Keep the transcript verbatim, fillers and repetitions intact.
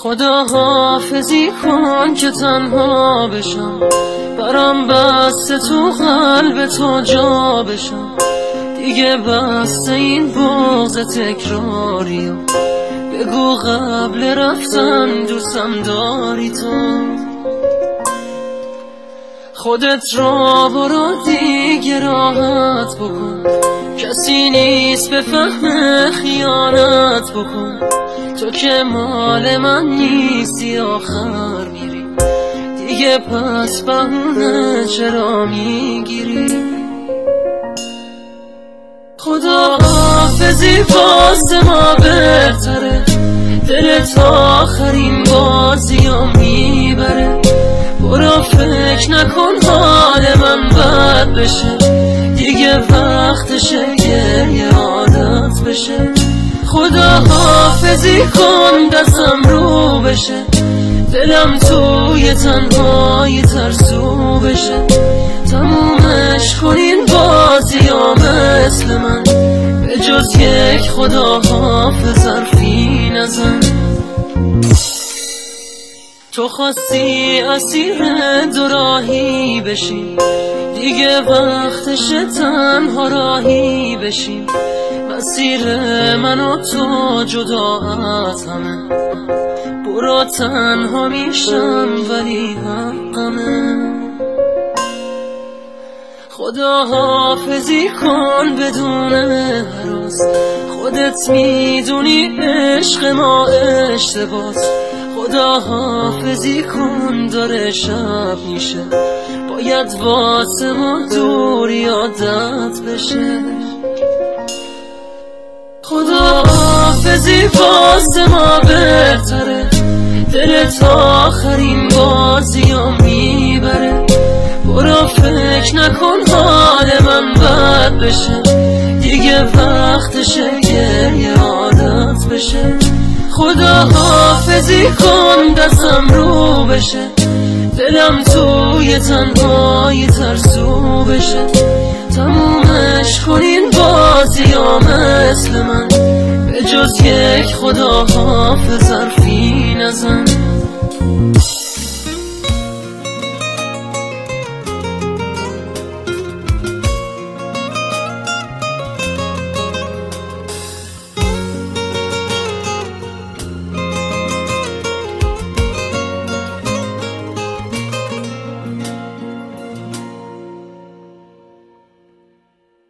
خدا حافظی کن که تنها بشم، برام بسته تو قلب تو جا بشم. دیگه بسته این بغض تکراری، بگو قبل رفتن دوستم داری تو. خودت را برو دیگه راحت بکن، کسی نیست به فهم خیانت بکن. تو که مال من نیستی آخر میری، دیگه پس بهونه چرا میگیری؟ خدا حافظی واسه ما بهتره، دلت آخرین بازی ها میبره. برو فکر نکن حال من بد بشه، دیگه وقتشه گریه عادت بشه. خدا حافظی کن دستم رو بشه، دلم توی تنهایی ترسو بشه. تمومش کن این بازی ها مثل من، به جز یک خدا حافظ حرفی نزن. تو خواستی اسیر دوراهی بشی، دیگه وقتشه تنها راهی بشی. مسیر من و تو جدا از همه، برو تنها میشم ولی حقمه. خدا حافظی کن بدون هراس، خودت میدونی عشق ما اشتباس. خدا حافظی کن داره شب میشه، باید واسه ما دوری عادت بشه. خدا حافظی واسه ما بهتره، دلت آخرین بازی ها میبره. برو فکر نکن حال من بد بشه، دیگه وقتشه گریه عادت بشه. خدا حافظی کن دستم رو بشه، دلم توی تنهایی ترسو بشه. تمومش کن این بازی ها مثل من، به جز یک خدا حافظ حرفی نزن.